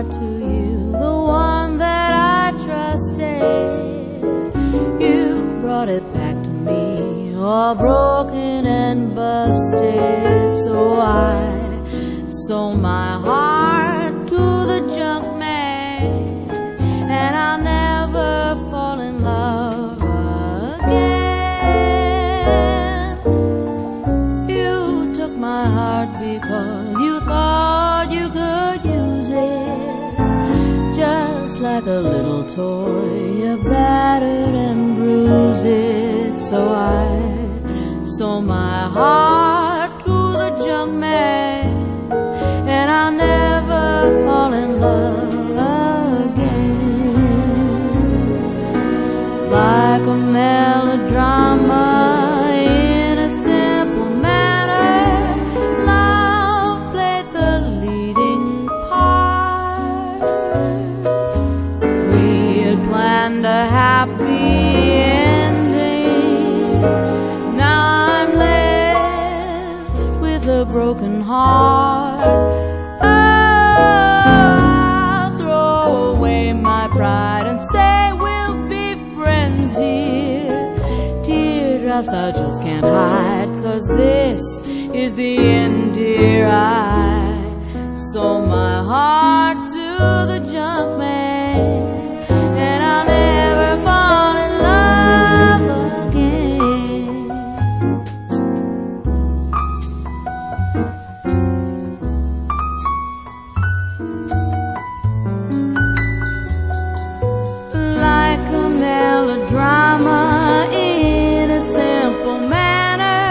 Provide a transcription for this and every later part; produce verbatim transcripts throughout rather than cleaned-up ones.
heart to you, the one that I trusted. You brought it back to me, all broken and busted. So I sold my heart to the junk man, and I'll never fall in love again. You took my heart because you thought you could use it, just like a little toy. You battered and bruised it. So I sold my heart to the junk man, and I'll never fall in love again. Like a melodrama in a simple manner, love played the leading part. We had planned a happy ending. Now I'm left with a broken heart. I'll throw away my pride and say we'll be friends, dear. Teardrops I just can't hide, 'cause this is the end, dear. I sold my heart to the junk man, and I'll never fall in love again. Like a melodrama in a simple manner,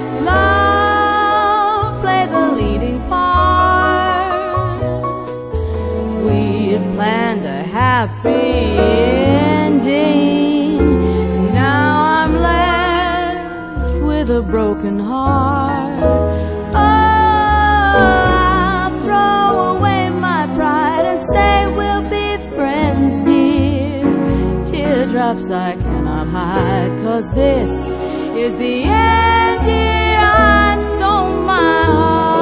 love played the leading part. We had planned a happy ending. Now I'm left with a broken heart. Oh, I'll throw away my pride and say we'll be friends, dear. Teardrops I cannot hide, 'cause this is the end, dear. I sold my heart.